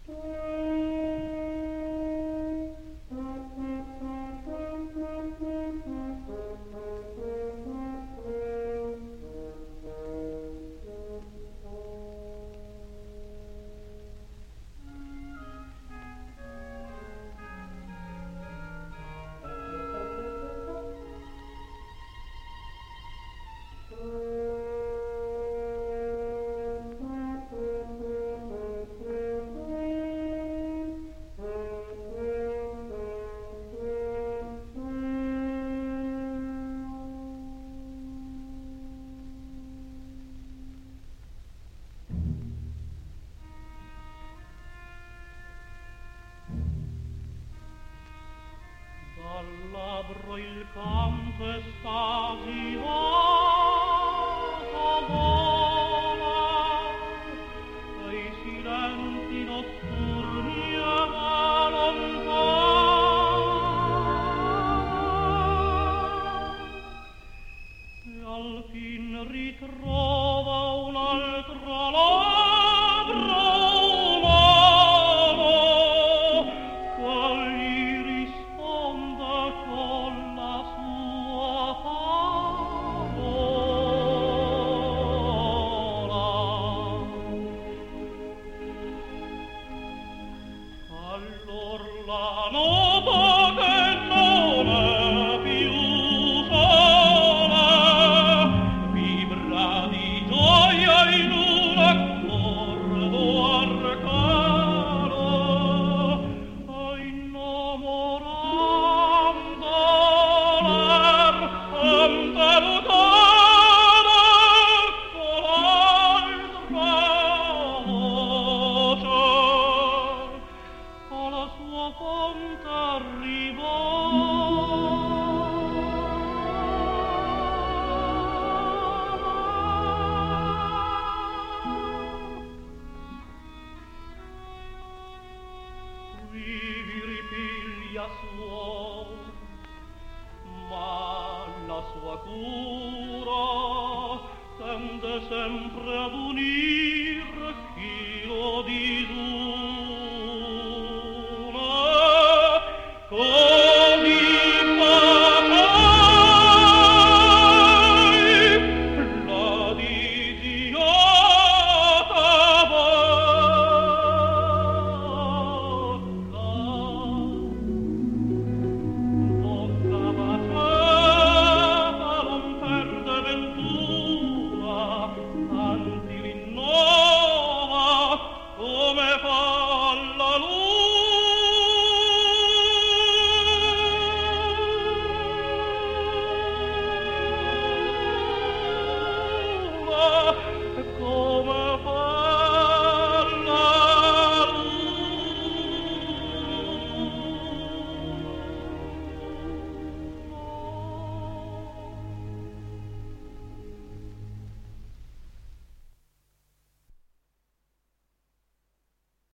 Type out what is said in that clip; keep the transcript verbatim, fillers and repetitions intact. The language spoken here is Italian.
Dal labbro il canto estasiato vola, e i silenti notturni allontana, e al fin ritrova un'altra labbra umano, quali risponda con la sua parola. Allor la nota che non è più sola vibra di gioia in un accordo arcano, e innamorandola ante lontana con l'altra voce alla sua fonte arrivò. Quivi ripiglia suor, ma la sua cura tende sempre ad unir chi lo disuna, così facei la disiata bocca. Bocca baciata non perde ventura, anzi rinnova come fa